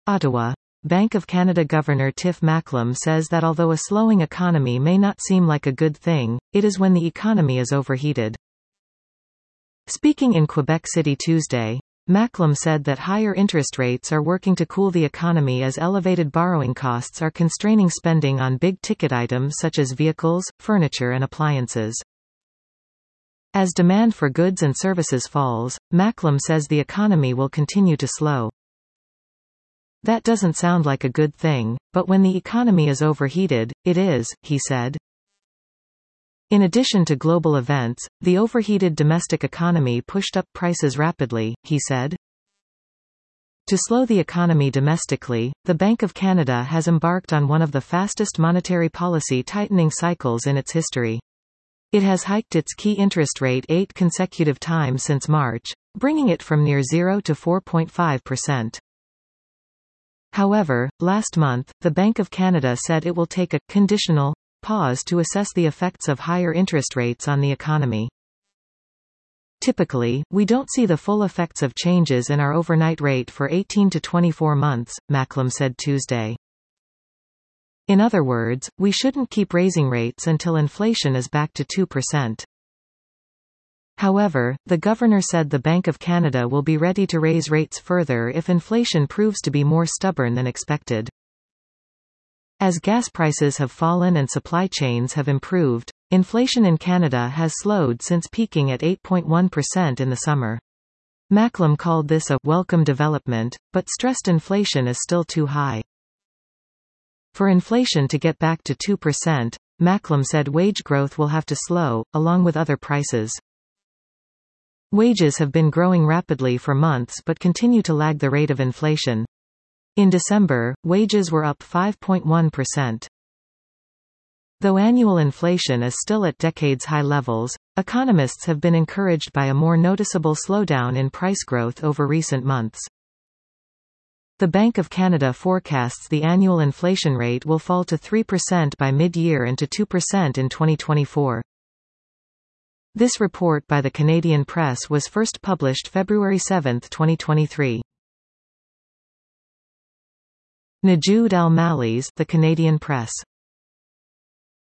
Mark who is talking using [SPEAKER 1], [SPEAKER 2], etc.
[SPEAKER 1] Ottawa. Bank of Canada Governor Tiff Macklem says that although a slowing economy may not seem like a good thing, it is when the economy is overheated. Speaking in Quebec City Tuesday, Macklem said that higher interest rates are working to cool the economy as elevated borrowing costs are constraining spending on big-ticket items such as vehicles, furniture and appliances. As demand for goods and services falls, Macklem says the economy will continue to slow. That doesn't sound like a good thing, but when the economy is overheated, it is, he said. In addition to global events, the overheated domestic economy pushed up prices rapidly, he said. To slow the economy domestically, the Bank of Canada has embarked on one of the fastest monetary policy tightening cycles in its history. It has hiked its key interest rate 8 consecutive times since March, bringing it from near 0 to 4.5%. However, last month, the Bank of Canada said it will take a conditional pause to assess the effects of higher interest rates on the economy. Typically, we don't see the full effects of changes in our overnight rate for 18 to 24 months, Macklem said Tuesday. In other words, we shouldn't keep raising rates until inflation is back to 2%. However, the governor said the Bank of Canada will be ready to raise rates further if inflation proves to be more stubborn than expected. As gas prices have fallen and supply chains have improved, inflation in Canada has slowed since peaking at 8.1% in the summer. Macklem called this a welcome development, but stressed inflation is still too high. For inflation to get back to 2%, Macklem said wage growth will have to slow, along with other prices. Wages have been growing rapidly for months but continue to lag the rate of inflation. In December, wages were up 5.1%. Though annual inflation is still at decades-high levels, economists have been encouraged by a more noticeable slowdown in price growth over recent months. The Bank of Canada forecasts the annual inflation rate will fall to 3% by mid-year and to 2% in 2024. This report by the Canadian Press was first published February 7, 2023. Najoud Al-Malli's The Canadian Press.